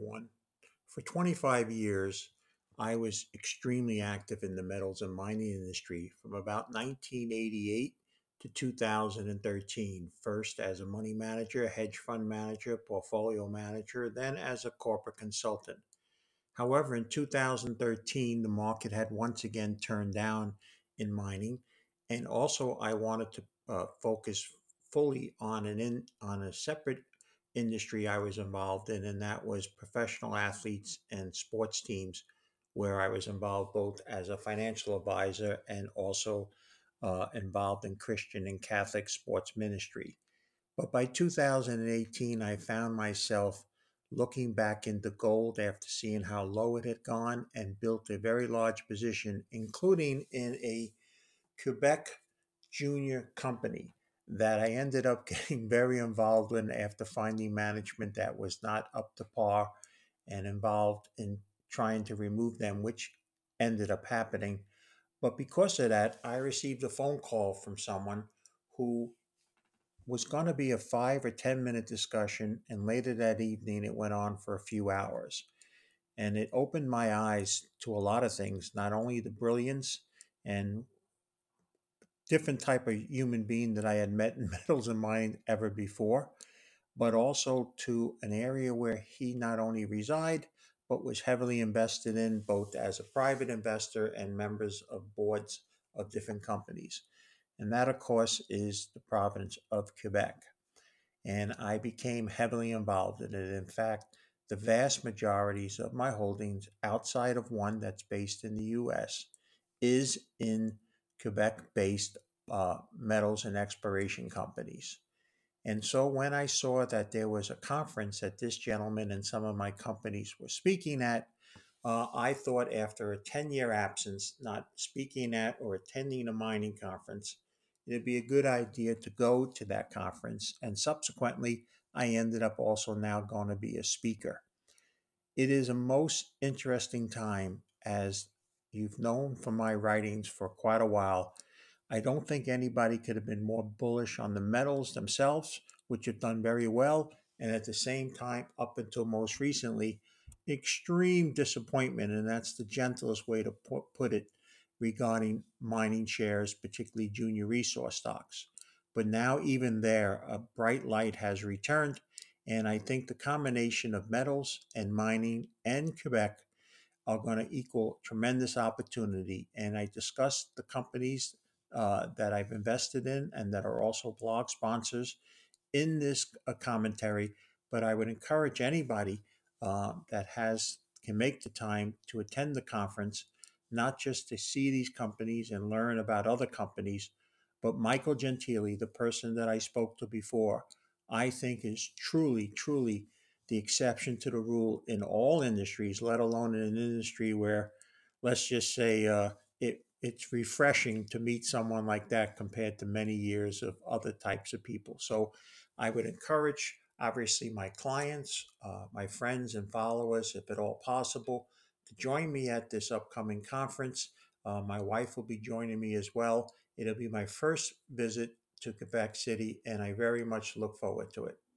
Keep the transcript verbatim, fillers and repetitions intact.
everyone. For twenty-five years, I was extremely active in the metals and mining industry from about nineteen eighty-eight to two thousand thirteen. First as a money manager, hedge fund manager, portfolio manager, then as a corporate consultant. However, in two thousand thirteen, the market had once again turned down in mining, and also I wanted to uh, focus fully on an in, on a separate industry I was involved in, and that was professional athletes and sports teams, where I was involved both as a financial advisor and also uh, involved in Christian and Catholic sports ministry. But by two thousand eighteen, I found myself looking back into gold after seeing how low it had gone and built a very large position, including in a Quebec junior company that I ended up getting very involved in after finding management that was not up to par and involved in trying to remove them, which ended up happening. But because of that, I received a phone call from someone who was going to be a five or ten minute discussion, and later that evening it went on for a few hours. And it opened my eyes to a lot of things, not only the brilliance and different type of human being that I had met in metals and mining ever before, but also to an area where he not only reside, but was heavily invested in both as a private investor and members of boards of different companies. And that, of course, is the province of Quebec, and I became heavily involved in it. In fact, the vast majorities of my holdings outside of one that's based in the U S is in Quebec based uh, metals and exploration companies. And so when I saw that there was a conference that this gentleman and some of my companies were speaking at, uh, I thought after a ten year absence, not speaking at or attending a mining conference, it'd be a good idea to go to that conference. And subsequently, I ended up also now going to be a speaker. It is a most interesting time, as you've known from my writings for quite a while. I don't think anybody could have been more bullish on the metals themselves, which have done very well, and at the same time, up until most recently, extreme disappointment, and that's the gentlest way to put it regarding mining shares, particularly junior resource stocks. But now, even there, a bright light has returned, and I think the combination of metals and mining and Quebec are going to equal tremendous opportunity. And I discussed the companies uh, that I've invested in and that are also blog sponsors in this uh, commentary. But I would encourage anybody uh, that has can make the time to attend the conference, not just to see these companies and learn about other companies, but Michael Gentili, the person that I spoke to before, I think is truly, truly the exception to the rule in all industries, let alone in an industry where, let's just say, uh, it it's refreshing to meet someone like that compared to many years of other types of people. So I would encourage, obviously, my clients, uh, my friends and followers, if at all possible, to join me at this upcoming conference. Uh, my wife will be joining me as well. It'll be my first visit to Quebec City, and I very much look forward to it.